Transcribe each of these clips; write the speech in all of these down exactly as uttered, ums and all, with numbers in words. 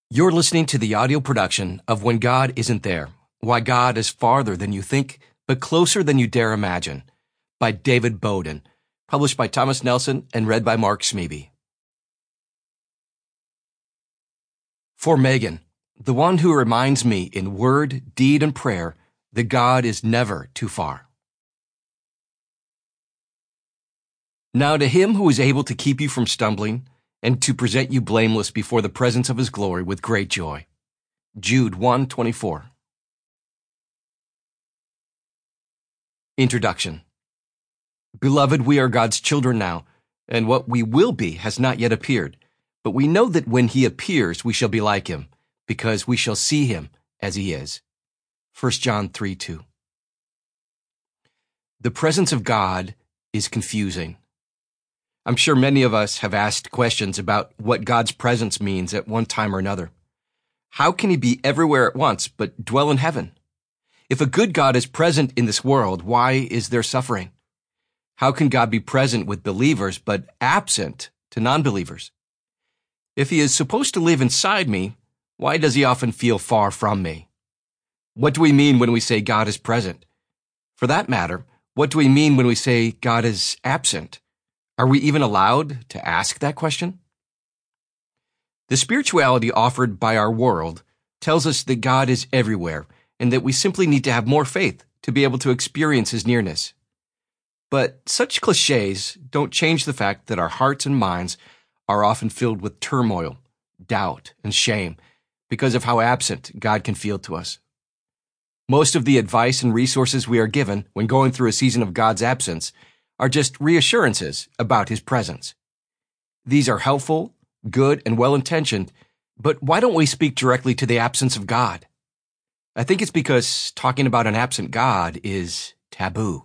You're listening to the audio production of When God Isn't There, Why God is Farther Than You Think, but Closer Than You Dare Imagine, by David Bowden, published by Thomas Nelson and read by Mark Smeby. For Megan, the one who reminds me in word, deed, and prayer that God is never too far. Now to him who is able to keep you from stumbling, and to present you blameless before the presence of his glory with great joy. Jude one twenty-four. Introduction. Beloved, we are God's children now, and what we will be has not yet appeared. But we know that when he appears, we shall be like him, because we shall see him as he is. First John three two. The presence of God is confusing. I'm sure many of us have asked questions about what God's presence means at one time or another. How can he be everywhere at once but dwell in heaven? If a good God is present in this world, why is there suffering? How can God be present with believers but absent to non-believers? If he is supposed to live inside me, why does he often feel far from me? What do we mean when we say God is present? For that matter, what do we mean when we say God is absent? Are we even allowed to ask that question? The spirituality offered by our world tells us that God is everywhere and that we simply need to have more faith to be able to experience his nearness. But such cliches don't change the fact that our hearts and minds are often filled with turmoil, doubt, and shame because of how absent God can feel to us. Most of the advice and resources we are given when going through a season of God's absence are just reassurances about his presence. These are helpful, good, and well-intentioned, but why don't we speak directly to the absence of God? I think it's because talking about an absent God is taboo.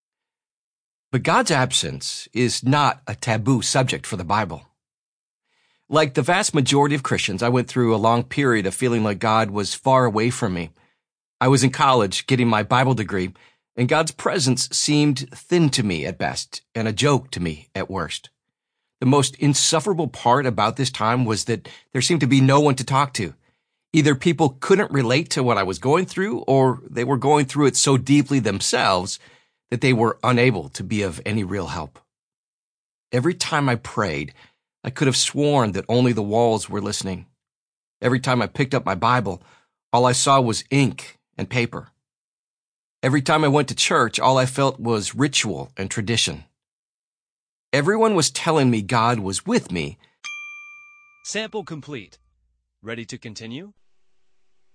But God's absence is not a taboo subject for the Bible. Like the vast majority of Christians, I went through a long period of feeling like God was far away from me. I was in college getting my Bible degree, and God's presence seemed thin to me at best and a joke to me at worst. The most insufferable part about this time was that there seemed to be no one to talk to. Either people couldn't relate to what I was going through, or they were going through it so deeply themselves that they were unable to be of any real help. Every time I prayed, I could have sworn that only the walls were listening. Every time I picked up my Bible, all I saw was ink and paper. Every time I went to church, all I felt was ritual and tradition. Everyone was telling me God was with me. Sample complete. Ready to continue?